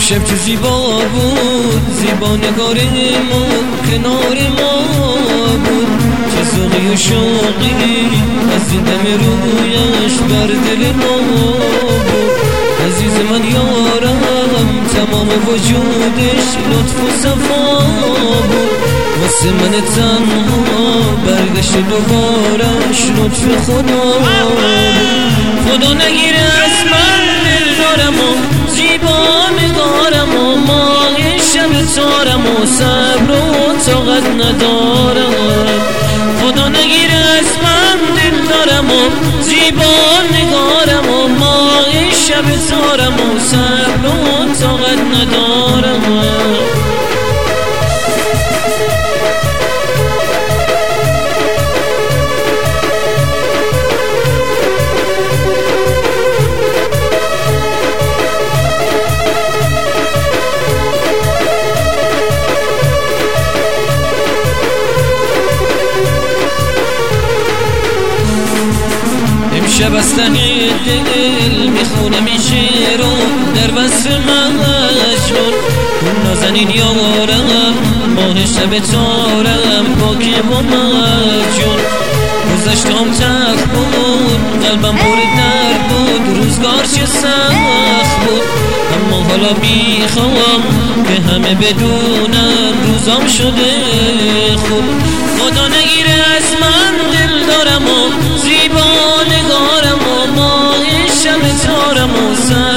شب تو زیبا بود، زیبا نگارمون کنار ما بود. چه ذوقی و شوقی از این دم رویش بر دل ما بود. عزیز من یارم تمام وجودش لطف و صفا بود. واسه من تنها برگشت دوبارش لطف خدا بود. خدا نگیره از من دلدارم و زیبا نگارم و ماه شب تارم و صبر و طاقت ندارم. خدا نگیره از من دلدارم و زیبا نگارم و ماه شب تارم و صبر و طاقت ندارم. شب از ته دل میخونم این شعر رو در وصف مجنون. اون نازنین یارم ماه شب تارم پاکی و مجنون. گذشتم تلخ بود قلبم پر درد بود، روزگار چه سخت بود. اما حالا میخوام که همه بدونن روزام شده خوب. خدا نگیره از من دل دارم و زیبا نگارم و ماه شب تارم و